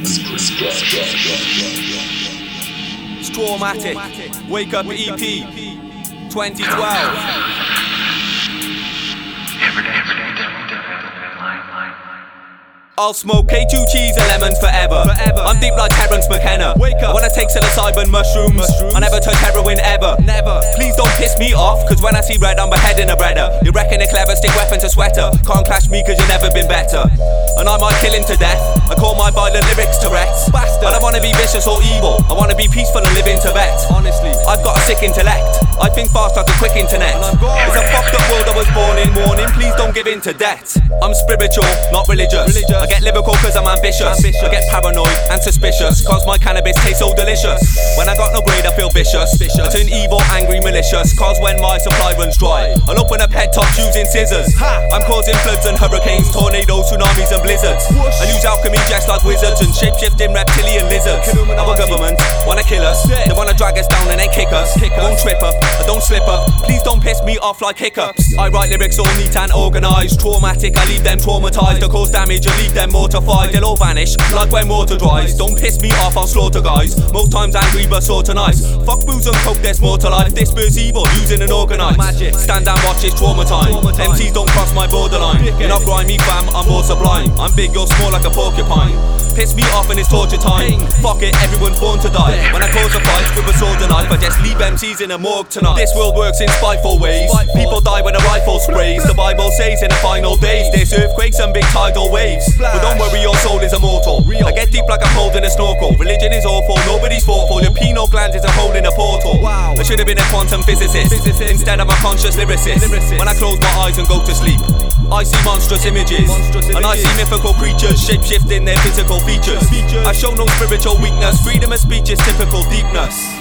Traumatic, Wake Up EP, 2012. I'll smoke K2 cheese and lemons forever. I'm deep like Terence McKenna. Wake up. When I take psilocybin mushrooms, I never touch heroin ever. Never. Please don't piss me off, cause when I see red I'm beheading a breader. You reckon it clever, stick weapon to sweater. Can't clash me cause you've never been better. And I might kill him to death. I call my violent lyrics Tourette's. Bastard. I don't wanna be vicious or evil, I wanna be peaceful and live in Tibet. Honestly, I've got a sick intellect. I think fast like a quick internet. It's a fucked up world I was born in. Warning, please don't give in to debt. I'm spiritual, not religious. I get lyrical cause I'm ambitious. I get paranoid and suspicious cause my cannabis tastes so delicious. When I got no grade I feel vicious. I turn evil, angry, malicious cause when my supply runs dry I'll open up head tops using scissors. I'm causing floods and hurricanes, tornadoes, tsunamis and blizzards. I use alchemy just like wizards and shape-shifting reptilian lizards. Our government wanna kill us, they wanna drag us down and then kick us. I won't trip up, I don't slip up, please don't piss me off like hiccups. I write lyrics all neat and organised. Traumatic, I leave them traumatised. I cause damage, I leave them mortified. They'll all vanish like when water dries. Don't piss me off, I'll slaughter guys. Most times angry but sort of nice. Fuck booze and coke, there's more to life. Disperse evil using an organised magic. Stand and watch, it's trauma time. MCs don't cross my borderline. You're not grimy fam, I'm more sublime. I'm big, you're small like a porcupine. Piss me off and it's torture time. Fuck it, everyone's born to die. When I cause a fight with a sword and knife, I just leave MCs in a morgue tonight. This world works in spiteful ways. People die when a rifle sprays. The Bible says in the final days there's earthquakes and big tidal waves. But don't worry, your soul is immortal. I get deep like I'm holding a snorkel. Religion is awful, nobody's thoughtful. Your pineal gland is a hole in a portal. I should have been a quantum physicist. Instead I'm a conscious lyricist. When I close my eyes and go to sleep, I see monstrous images. And I see mythical creatures shape-shifting their physical features. I show no spiritual weakness. Freedom of speech is typical deepness.